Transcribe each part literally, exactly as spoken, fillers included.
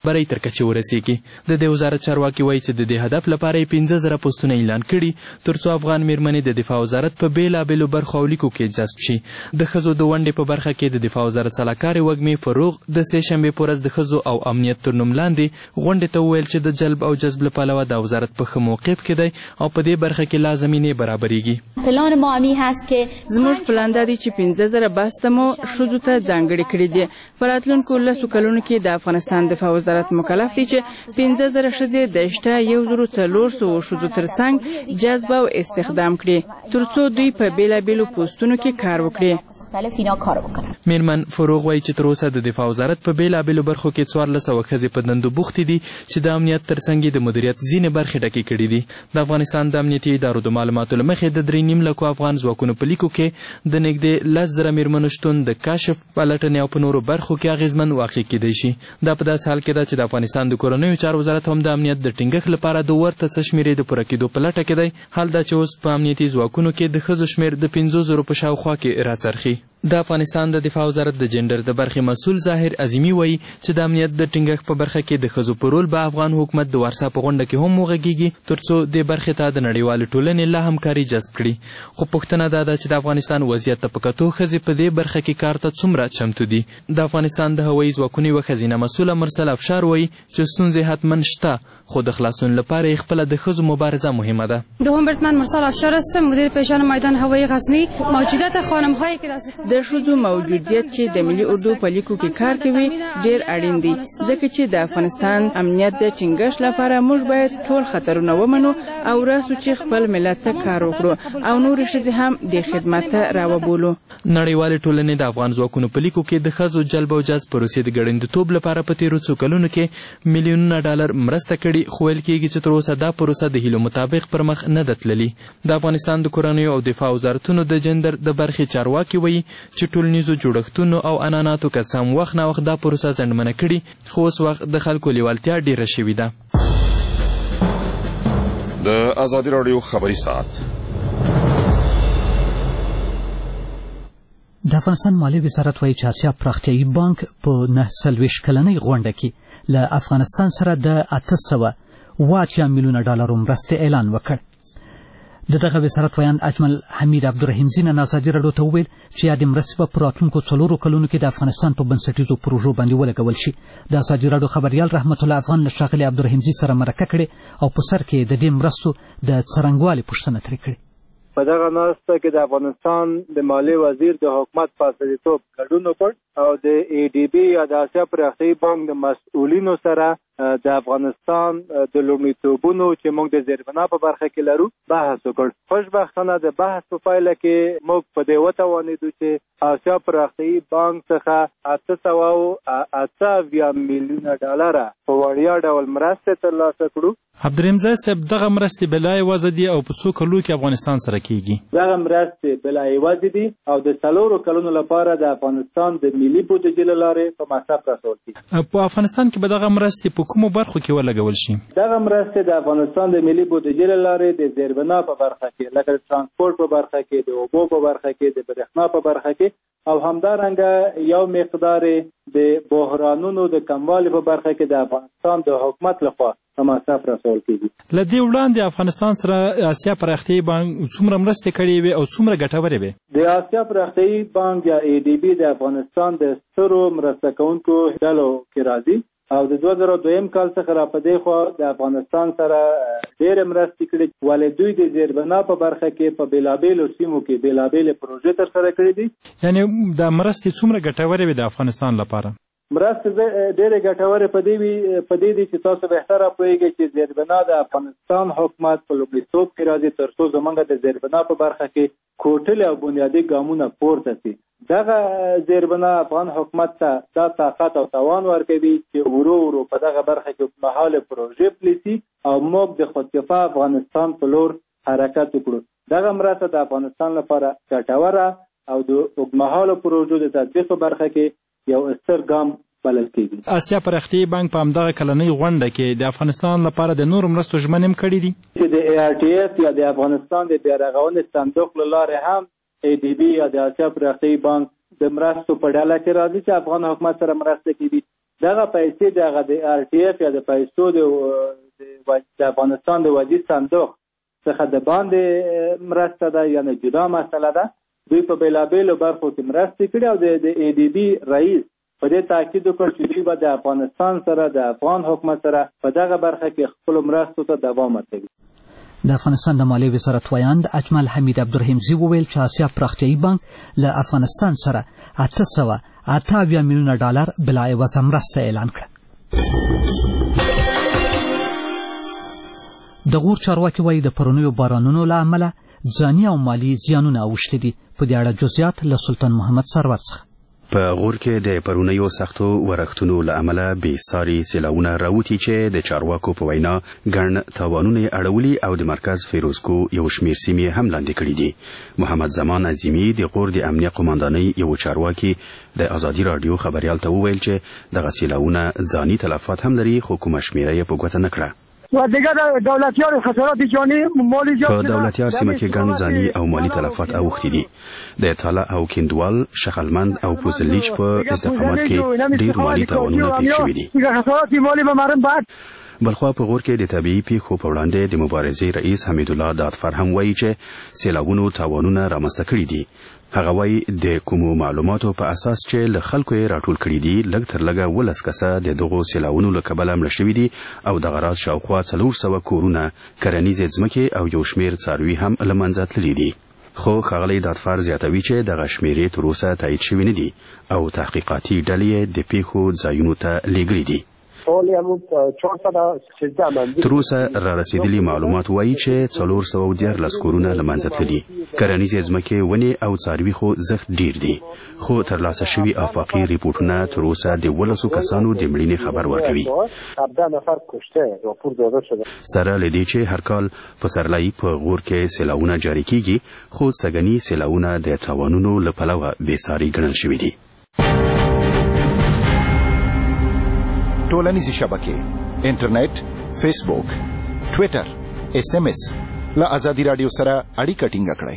برای تر کچې ورسیږي. د دې وزارت چارواکي وایي چې د دې هدف لپاره یې پنځه زره پوسټونه اعلان کړي تر څو افغان میرمنې د دفاع وزارت په بېلابېلو برخو او لیکو کې جذب شي. د ښځو د ونډې په برخه کې د دفاع وزارت سلاکارې وږمې فروغ د سې شنبې په ورځ د ښځو او امنیت تر نوم لاندې غونډې ته وویل چې د جلب او جذب له پلوه دا وزارت په ښه موقف کې دی او په دې برخه کې لا زمینې برابرېږي. پلان ما همین هست که زموږ پلان دا دی چې پنځه زره بسته مو ښځو ته ځانګړي کړي دي. په راتلونکو لسو کلونو کې د افغانستان دفاع وزارت مکلف دی چې پنځه زره ښځې د شته یو زرو څلور سوو ښځو تر څنګ جذب او استخدام کړي تر څو دوی په بېلابېلو پوسټونو کې کار وکړي. میرمن فروغ وایي چې تر اوسه د دفاع وزارت په بېلابېلو برخو کې څوارلس سوه ښځې په دندو بوختې دي چې د امنیت تر څنګ یې د مدیریت ځینې برخې ډکې کړي دي. د افغانستان د امنیتي ادارو د معلوماتو له مخې د درې نیم لکو افغان ځواکونو په لیکو کې د نږدې لس زره میرمنو شتون د کشف، پلټنې او په نورو برخو کې اغېزمن واقع کیدی شي. دا په داسې حال کې ده چې د افغانستان د کورنیو چارو وزارت هم د امنیت د ټینګښت لپاره د ورته څه شمېرې د پوره کېدو په لټه کې دی. حال دا چې اوس په امنیتي ځواکونو کې د ښځو شمېر د پنځو زرو په شاوخوا کې راڅرخي. د افغانستان د دفاع وزارت د جنډر د برخې مسؤل ظاهر عظیمي وایي چې د امنیت د ټینګښت په برخه کې د ښځو په رول به افغان حکومت د وارسا په غونډه کې هم وغږیږي تر څو دې برخې ته د نړیوالې ټولنې لا همکاري جذب کړي. خو پوښتنه دا ده چې د افغانستان وضعیت ته په کتو ښځې په دې برخه کې کار ته څومره چمتو دي. د افغانستان د هوایي ځواکونو یوه ښځینه مسؤله مرسل افشار وایي چې ستونزې حتما شته خو د خلاصون لپاره یې خپله د ښځو مبارزه مهمه ده. دوم برت من مرسل افشار هستم، مدیر پیشان میدان هوایی غزنی. موجودیت خانم‌هایی که د ښځو موجودیت چې د ملي اردو په لیکو کې کار کوي ډېر اړین دی ځکه چې د افغانستان امنیت د ټینګښت لپاره موږ باید ټول خطرونه ومنو او راسو چې خپل ملت ته کار وکړو او نور ښځې هم د خدمت ته راوبولو. نړیوالې ټولنې د افغان ځواکونو په لیکو کې د ښځو جلب او جذب پروسې د ګړندیتوب لپاره په تېرو څو کلونو کې میلیونونه ډالر مرسته کړې خو ویل کېږي چې تر اوسه دا پروسه د هیلو مطابق پر مخ نه ده تللې. د افغانستان د کورنیو او دفاع وزارتونو د جندر د برخې چارواکي وایي چې ټولنیزو جوړښتونو او عنعناتو که څه هم وخت ناوخت دا پروسه ځنډمنه کړي خو اوس وخت د خلکو لیوالتیا ډېره شوې ده. د ازادي راډیو خبري ساعت. د افغانستان مالیې وزارت وایي چې آسیا پراختیایي بانک په نهه څلوېښت کلنۍ غونډه کې له افغانستان سره د اته سوه اوه اتیا میلیونه ډالرو مرستې اعلان وکړ. د دغه وزارت ویاند اجمل حمید عبدالرحیم نن ازادي راډیو ته وویل چې یادې مرستې به په راتلونکو څلورو کلونو کې د افغانستان په بنسټیزو پروژو باندې ولګول شي. د ازادي راډیو خبریال رحمت الله افغان له ښاغلي عبدالرحیم سره مرکه کړې او په سر کې د دې مرستو د څرنګوالي پوښتنه ترې کړې. په دغه ناسته کې د افغانستان د مالیې وزیر د حکومت په استازیتوب ګډون وکړ او د ای ډي بي یا د اسیا پراختیایي بانک د مسؤلینو سره د افغانستان د لومړیتوبونو چې موږ د زیربنا په برخه کې لرو بحث وکړ. خوشبختانه د بحث په پایله کې موږ په دې وتوانېدو چې اسیا پراختیایي بانک څخه اته سوه اته اویا میلیونه ډالره په وړیا ډول مرستې ترلاسه کړو. عبدالرحیم صاحب دغه مرستې بلا یوازې دي او په څو کلو کې افغانستان سره کیږي؟ دغه مرستې بلا یوازې دي او د څلورو کلونو لپاره د افغانستان د ملي بودیجې له لارې په مصرف رسول کیږي. په افغانستان کې به دغه مرستې په کومو برخو کې ولګول شي؟ دغه مرستې د افغانستان د ملي بودیجې له لارې د زیربنا په برخه کې لکه د ترانسپورت په برخه کې، د اوبو په برخه کې، د برېښنا په برخه کې او همدارنګه یو مقدار د بحرانونو د کموالي په برخه کې د افغانستان د حکومت لخوا په مصرف رسول کیږي. له دې وړاندې افغانستان سره آسیا پراختیایي بانک څومره مرستې کړې وې او څومره ګټورې وې؟ د آسیا پراختیایي بانک یا ای ډي بي د افغانستان د سترو مرسته کوونکو ډلو کې راځي او د دوه زره دویم کال څخه را په دې خوا د افغانستان سره ډېرې مرستې کړې ولې دوی د زیربنا په برخه کې په بېلابېلو سیمو کې بېلابېلې پروژې ترسره کړې دي. یعنې دا مرستې څومره ګټورې وې د افغانستان لپاره؟ مرستې ډېرې ګټورې په دې وي په دې دي چې تاسو بهتره پوهېږئ چې زیربنا د افغانستان حکومت په لومړیتوب کې راځي تر څو زموږ د زیربنا په برخه کې کوټلې او بنیادي ګامونه پورته شي. دغه زیربنا افغان حکومت ته دا طاقت او توان ورکوي چې ورو ورو په دغه برخه کې اوږدمهاله پروژې پلي او موږ د خودکفا افغانستان په لور حرکت وکړو. دغه مرسته د افغانستان لپاره ګټوره او د اوږدمهاله پروژو د تطبیق په برخه کې یو ستر ګام بلل کېږي. آسیا پراختیایي بانک په همدغه کلنۍ غونډه کې د افغانستان لپاره د نورو مرستو ژمنې هم کړي دي چې د ای آر ټي ایس یا د افغانستان د بیارغونې صندوق له لارې هم ای ډي بي یا د آسیا پراختیایي بانک د مرستو په ډله کې راځي چې افغان حکومت سره مرسته کوي. دغه پیسې د هغه د آر ټي اف یا د پیسو د افغانستان د وادي صندوق څخه د باندې مرسته ده یا نه جدا مسله ده. دوی په بېلابېلو برخو کې مرستې کړي او د ای ډي بي رئیس په دې تاکید وکړ چې دوی به د افغانستان سره د افغان حکومت سره په دغه برخه کې خپلو مرستو ته دوام ورکوي. د افغانستان د مالیې وزارت ویاند اجمل حمید عبدالرحیمزي وویل چې آسیا پراختیایي بانک له افغانستان سره اته سوه اته اویا میلیونه ډالر بلاعوضه مرسته اعلان کړه. د غور چارواکي وایي د پرونیو بارانونو له امله ځاني او مالي زیانونه اوښتي دي. په دې اړه جزئیات له سلطان محمد سرور څخه. په غور کې د پرونیو سختو ورښتونو له امله بې ساري سیلاونه راوتي چې د چارواکو په وینا ګڼ تاوانونه اړولي او د مرکز فیروزکو یو شمیر سیمې هم لاندې کړي دي. محمد زمان عظیمي د غور د امنیه قماندانۍ یو چارواکي د ازادي رادیو خبریال ته وویل چې دغه سیلاونه ځاني تلفات هم لري خو کومه شمیره یې په ګوته نه کړه. و دیگر دولتیار خسارات جانی مالی په دولتیار سیمه کې ګڼ ځاني او مالی تلفات اوښتي دي. د تاله او کندوال، شخلمند او پوزلیچ په استقامت کې ډیر مالی تاوانونه پیښ شوي دي. خسارات مالی به مردم بعد بلخوا په غور کې د طبيعي پیښو په وړاندې د مبارزې رئیس حمید الله دادفر هم وایي چې سیلابونو تاوانونه رامنځته کړي دي. هغه وایي د کومو معلوماتو په اساس چې له خلکو یې راټول کړي دي لږ تر لږه ولس کسه د دغو سیلاونو له کبله مړه شوي دي او دغه راز شاوخوا څلور سوه کورونه، کرنیزې ځمکې او یو شمیر څاروي هم له منځه تللي دي. خو ښاغلی دادفر زیاتوي چې دغه شمیرې تر اوسه تایید شوي نه دي او تحقیقاتي ډلې د پیښو ځایونو ته لیږلي دي. تر اوسه را رسیدلي معلومات وایي چې څلور سوه دیارلس کورونه له منځه تللي. کرنیزې ځمکې، ونې او څاروي خو زښت ډیر دي. خو ترلاسه شوي آفاقي ریپورټونه تر اوسه د ولسو کسانو د مړینې خبر ورکوي. سره له دې چې هر کال پسرلی په غور کې سیلاونه جاري کیږي خو سږني سیلاونه د تاوانونو له پلوه بېساري ګڼل شوي دي. ټولنیزې شبکې، انټرنیټ، فیسبوک، ټویټر، ایس ایم ایس له ازادي رادیو سره اړیکه ټینګه کړئ.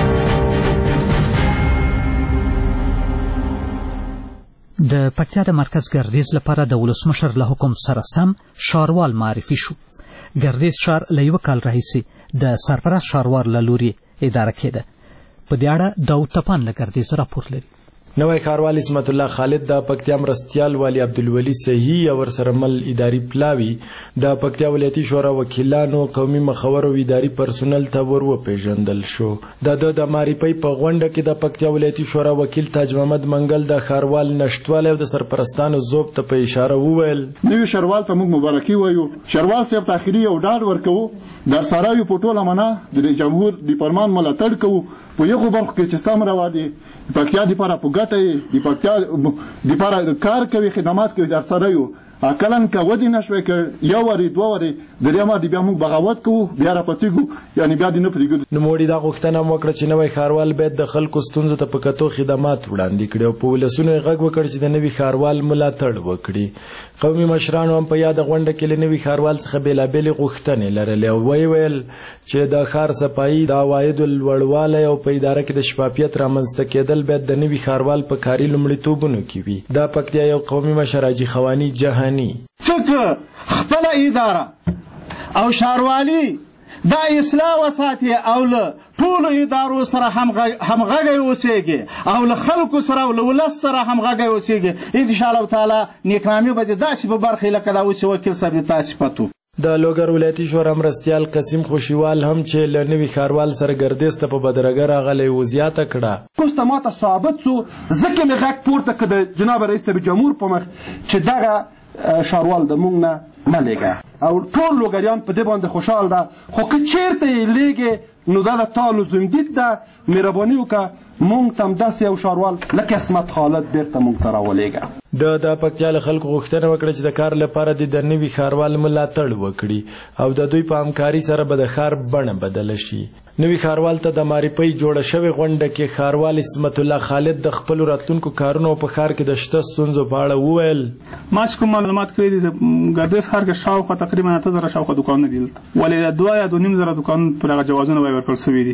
د پکتیا د مرکز ګردیز لپاره د ولسمشر له حکم سره سم ښاروال معرفي شو. ګردیز ښار له یوه کال راهیسې د سرپرست ښاروال له لوري اداره کېده. په دې اړه داود تپان له ګردیز راپور لري. نوی ښاروال اسمت الله خالد د پکتیا مرستیال والی عبدالولي صحیح او ورسره مل اداري پلاوي د پکتیا ولایتي شورا وکیلانو، قومي مخور او اداري پرسونل ته ور وپېژندل شو. د ده د معرفۍ په غونډه کې د پکتیا ولایتي شورا وکیل تاج محمد منګل د ښاروال نشتوالی او د سرپرستانو ذوب ته په اشاره وویل نوي ښاروال ته موږ مبارکي وایو. ښاروال صاحب ته اخري یو ډاډ ورکوو د سرایو په ټوله معنا د جمهور د فرمان ملاتړ کوو په یغو برخو کې چې سم روا دي د پکتیا دپاره په ګټه یې د پکتیا دپاره کار کوي، خدمات کوي. در سره یو کلن که ودې نه شوی که یو ورې دوه ورې د دې امر بیا موږ بغاوت کوو، بیا راپڅېږو، یعنې بیا دې نه پرېږدو. نوموړي دا غوښتنه هم وکړه چې نوی ښاروال باید د خلکو ستونزو ته په کتو خدمات وړاندې کړي او په ولسونو یې غږ وکړ چې د نوي ښاروال ملاتړ وکړي. قومي مشرانو هم په یاده غونډه کې له نوي ښاروال څخه بېلابېلې غوښتنې لرلې او ویې ویل چې د ښار صفایي، د عوایدو لوړوالی او په اداره کې د شفافیت رامنځته کېدل باید د نوي ښاروال په کاري لومړیتوبونو کې وي. دا پکتیا یو قومي مشر حاجي خواني جهاني څنګه خپل اداره او ښاروالي دا اصلاح وساتي او له ټولو ادارو سره همغږی اوسېږي او له خلکو سره او له ولس سره همغږی اوسېږي. انشاءالله تعالی نیکنامي به د داسې په برخې لکه دا اوس وکیل صاحب د تاسې پتو. د لوګر ولایتي شورا مرستیال قسیم خوشیوال هم چې له نوي ښاروال سره ګردیز ته په بدرګه راغلی و زیاته کړه. اوس ته ماته ثابت سو ځکه مې غږ پورته کړ د جناب رئیس جمهور په مخ چې دغه ښاروال د موږ نه مه لیږه او ټول لوګریان په دې باندې خوشحال ده. خو که چېرته یې لیږې نو دا د تا لزومدید ده، مهرباني وکړه موږ ته همداسې یو ښاروال لکه اسمت خالد بیرته موږ ته راولېږه. د د پکتیا له خلکو غوښتنه وکړه چې د کار لپاره د د نوي ښاروال ملاتړ وکړي او د دوی په همکاري سره به د ښار بڼه بدله شي. نوي ښاروال ته د معرفۍ جوړه شوې غونډه کې ښاروال اسمت الله خالد د خپلو راتلونکو کارونو په ښار کې د شته ستونزو په اړه وویل ما چې کوم معلومات کړي دي د ګردیز ښار کې شاوخوا تقریبا اته زره شاوخوا دوکانونه دي دلته، ولې دوه یا دوه نیم زره دوکانونه پر هغه جوازونه وایي ورکړل شوي دي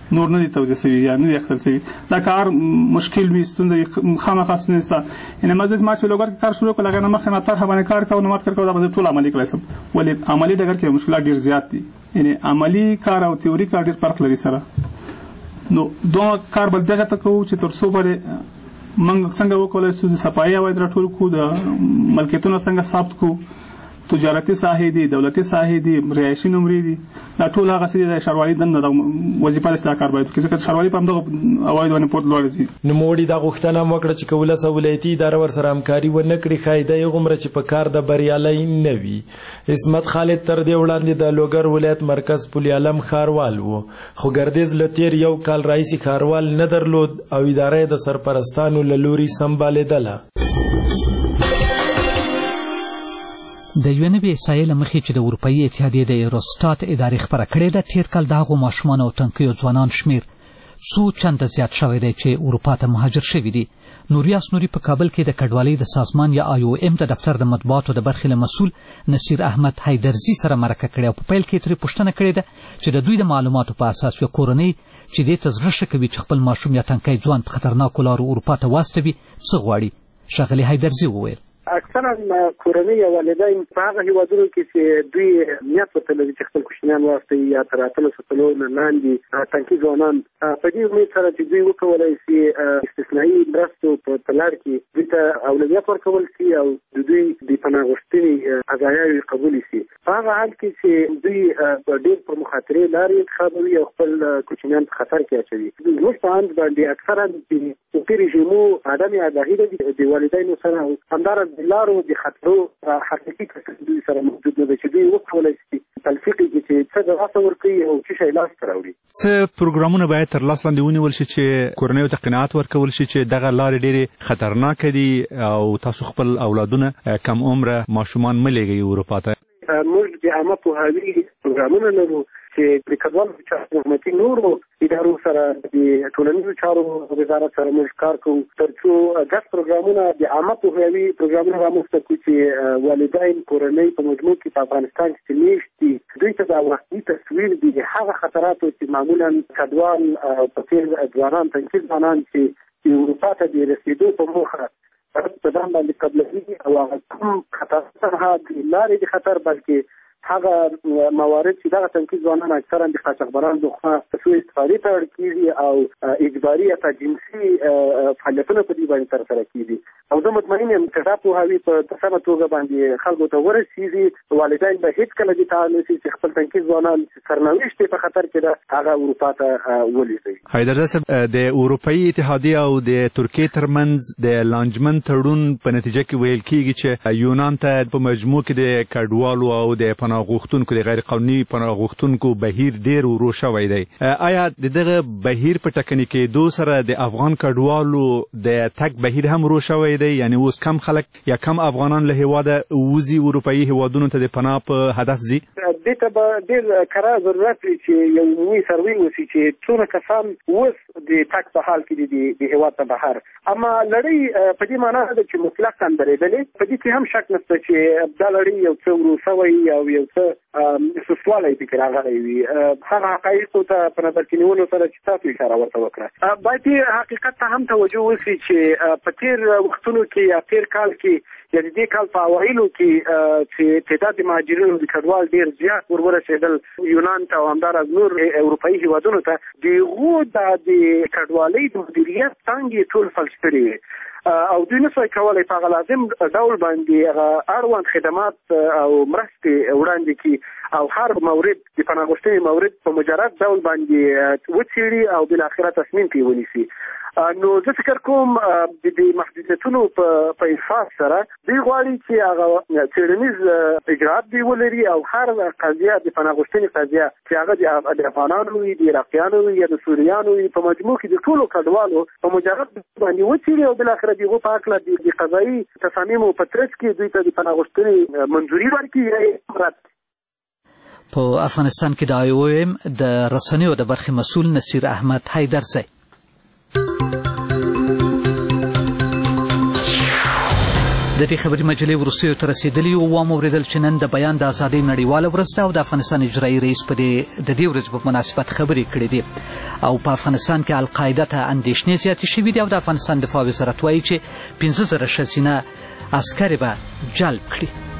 نور نه دي توزیع شوي یا نه دي اخیستل شوي دا کار مشکل وي ستونزه خامخا ستونزه شته یعنې ما زه ما چې لوګر کې کار شروع کړ هغه نه مخکې نه طرحه باندې کار کوو نو مات کار کوو دا به ټول عملي کړی سم ولې عملي ډګر کې مشکلات ډېر زیات دي یعنې عملي کار او تیوري کار ډېر فرق لري سره نو دوه کار بل دغه ته کوو چې تر څو به موږ څنګه وکولای شو د صفایي عواید راټول کړو د ملکیتونو څنګه ثبت کړو تجارتي ساحې دي دولتي ساحې دي رهایشي نمرې دي دا ټول هغه څه د ښاروالۍ دنده د وظیفه د اصلاح کار باید وکړي ځکه ښاروالۍ په همدغه عوایدو باندې پورته لوړې ځي. نوموړي دا غوښتنه هم وکړه چې که ولس او ولایتي اداره ورسره همکاري ونه کړي ښایي دی هغومره چې په کار د بریالی نه وي. عصمت خالد تر دې وړاندې د لوګر ولایت مرکز پل علم ښاروال و خو ګردیز له تېر یو کال راهیسې ښاروال نه درلود او اداره یې د سرپرستانو له لوري سمبالېدله. د یو نوې احصایې له مخې چې د اروپایي اتحادیې د ایروسټات ادارې خپره کړې ده تېر کال د هغو ماشومانو او تنکیو ځوانان شمېر څو چنده زیات شوی دی چې اروپا ته مهاجر شوي دي. نوریاس نوري په کابل کې د کډوالۍ د سازمان یا آی او ام د دفتر د مطبوعاتو د برخې له مسؤل نصیر احمد حیدرزي سره مرکه کړې او په پیل کې ترې پوښتنه کړې ده چې د دوی د معلوماتو په اساس یوه کورنۍ چې دې ته زړه ښه کوي چې خپل ماشوم یا تنکی ځوان په خطرناکو لارو اروپا ته واستوي څه غواړي. ښاغلي حیدرزي وویل اکثرا کورنۍ یا والدین په هغه هېوادونو کې چې دوی نیت ورته لري چې خپل کوچنیان واستوي یا تر اتلسو کلونو نه لاندې تنکي ځوانان په دې امید سره چې دوی وکولی شي استثنایي مرستو په لړ کې دوی ته اولویت ورکول شي او د دوی د پناه غوښتنې قضایاوې قبول شي. په هغه حال کې چې دوی ډېر پر مخاطرې لارې انتخابوي او خپل کوچنیان په خطر کې اچوي. زموږ په اند باندې اکثرا د توپي رژیمو عدم آګاهي ده د والدینو سره همدارس د لارو د خطرو حقیقي دوی سره موجود نه ده چې دوی وکولی شي تلفیق کړي چې څه د لاسه ورکوي او څه شی لاسته راوړي. څه پروګرامونه باید تر لاس لاندې ونیول شي چې کورنیو ته قناعت ورکول شي چې دغه لارې ډېرې خطرناکه دي او تاسو خپل اولادونه کم عمره ماشومان مه لېږئ اروپا ته؟ موږ د عامه پوهاوي پروګرامونه لرو چې د کډوالو چارو حکومتي نورو ادارو سره د ټولنیزو چارو وزارت سره موږ کار کوو تر څو ګډ پروګرامونه د عامه پوهاوي پروګرامونه رامنځته کړو چې والدین کورنۍ په مجموع کې په افغانستان کې میشت دي دوی ته دا وختي تصویر دي د هغه خطراتو چې معمولا کډوال په څېر ځوانان تنکي ځوانان چې اروپا ته د رسېدو په موخه په ځان باندې قبلوي او هغه کوم خطرات نه د لارې د خطر بلکې هغه موارد چې دغه تنکي ځوانان اکثرا د قاچاقبرانو لخوا په سوء استفادې ته اړ کېږي او اجباري یا جنسي فعالیتونه په دې باندې ترسره کېږي او زه مطمئن یم که دا پوهاوي په سمه توګه باندې خلکو ته ورسېږي والدین به هېڅکله دې ته نه شي چې خپل تنکي ځوانان سرنوشت یې په خطر کې ده هغه اروپا ته ولېږي. حیدرزي صاحب د اروپایي اتحادیې او د ترکیې ترمنځ د لانجمن تړون په نتیجه کې ویل کېږي چې یونان ته په مجموع کې د کډوالو او د پناه غوښتونکو د غیر قانوني پناه غوښتونکو بهیر ډېر ورو شوی دی. آیا د دغه بهیر په ټکني کېدو سره د افغان کډوالو د تګ بهیر هم ورو شوی دی یعنی اوس کم خلک یا کم افغانان له هېواده وځي اروپایي هېوادونو ته د پناه په هدف ځي؟ دې ته به ډېر کرا ضرورت وي چې یو عمومي سروې وشي چې څومره کسان اوس د تګ په حال کې دي د هېواد ته بهر. اما لړۍ په دې معنا ده چې مطلقاً درېدلې په دې کې هم شک نشته چې دا لړۍ یو څه ورو شوی او یو څه سوسوالی پکې راغلی وي. هغه حقایقو ته په نظر کې نیولو سره چې تاسو اشاره ورته وکړه باید دې حقیقت ته هم توجه وشي چې په تېر وختونو کې یا تېر کال کې یا د دې کال په اوایلو کې چې تعداد د مهاجرینو د کډوال ډېر زیات ور ورسېدل یونان ته او همداراز نور اروپایي هېوادونو ته د هغو دا د کډوالۍ د مدیریت څانګې ټول فلج کړې وې او دوی نه شوی کولی په هغه لازم ډول باندې هغه اړوند خدمات او مرستې وړاندې کړي او هر مورد د پناه غوښتنې مورد په مجرد ډول باندې وڅېړي او بالاخره تصمیم پرې ونیسي. نو زه فکر کوم د دې محدودیتونو په انفاظ سره دوی غواړي چې هغه څېړنیز اجراءات دوی ولري او هر قضیه د پناه غوښتنې قضیه چې هغه د افغانانو وي د عراقیانو وي یا د سوریانو وي په مجموع کې د ټولو کډوالو په مجرد باندې وڅېړي او بالاخره د هغو په هکله د قضایي تصامیمو په ترڅ کې دوی ته د پناه غوښتنې منظوري ورکړي. په افغانستان کې د آی او ام د رسنیو د برخې مسؤل نصیر احمد حیدرزي د دې خبري مجلې وروستیو ته رسېدلي یو وام اورېدل چې نن د بیان د ازادۍ نړیواله ورځ ده او د افغانستان اجرایي رئیس په دې د دې ورځې په مناسبت خبرې کړې دي او په افغانستان کې القاعده ته اندېښنې زیاتې شوي دي او د افغانستان دفاع وزارت وایي چې پنځه زره ښځینه عسکرې به جلب کړي.